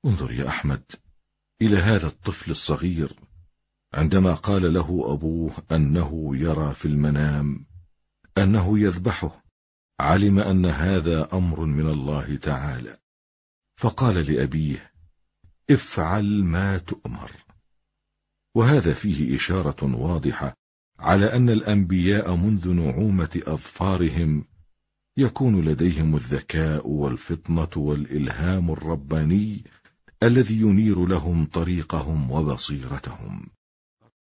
انظر يا أحمد إلى هذا الطفل الصغير، عندما قال له أبوه أنه يرى في المنام أنه يذبحه، علم أن هذا أمر من الله تعالى، فقال لأبيه: افعل ما تؤمر. وهذا فيه إشارة واضحة على أن الأنبياء منذ نعومة أظفارهم يكون لديهم الذكاء والفطنة والإلهام الرباني الذي ينير لهم طريقهم وبصيرتهم.